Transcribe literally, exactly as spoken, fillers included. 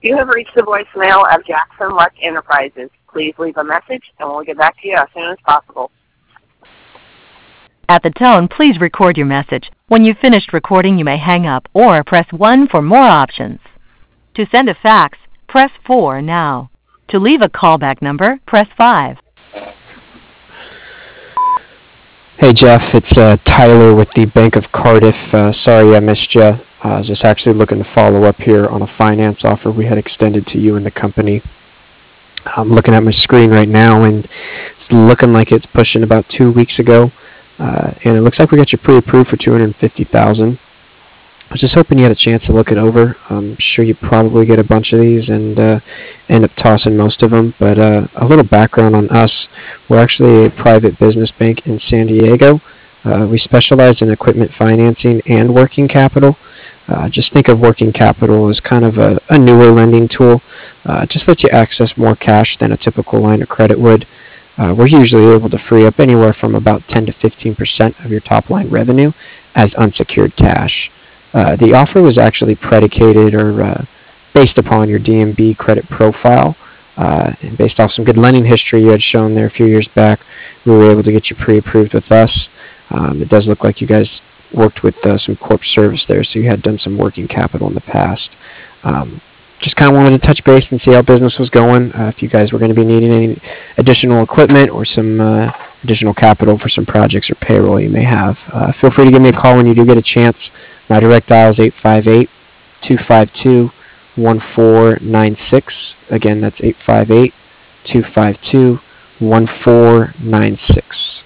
You have reached the voicemail of Jackson Luck Enterprises. Please leave a message, and we'll get back to you as soon as possible. At the tone, please record your message. When you've finished recording, you may hang up or press one for more options. To send a fax, press four now. To leave a callback number, press five. Hey Jeff, it's uh, Tyler with the Bank of Cardiff. Uh, sorry I missed you. I was just actually looking to follow up here on a finance offer we had extended to you and the company. I'm looking at my screen right now, and it's looking like it's pushing about two weeks ago. Uh, and it looks like we got you pre-approved for two hundred fifty thousand dollars. I was just hoping you had a chance to look it over. I'm sure you probably get a bunch of these and uh, end up tossing most of them. But uh, a little background on us. We're actually a private business bank in San Diego. Uh, we specialize in equipment financing and working capital. Uh, just think of working capital as kind of a, a newer lending tool. Uh, just lets you access more cash than a typical line of credit would. Uh, we're usually able to free up anywhere from about ten to fifteen percent of your top line revenue as unsecured cash. Uh, the offer was actually predicated or uh, based upon your D M B credit profile, uh, and based off some good lending history you had shown there a few years back. We were able to get you pre-approved with us. Um, it does look like you guys worked with uh, some corp service there, so you had done some working capital in the past. Um, just kind of wanted to touch base and see how business was going. Uh, if you guys were going to be needing any additional equipment or some uh, additional capital for some projects or payroll you may have, uh, feel free to give me a call when you do get a chance. My direct dial is eight five eight, two five two, one four nine six. Again, that's eight five eight, two five two, one four nine six.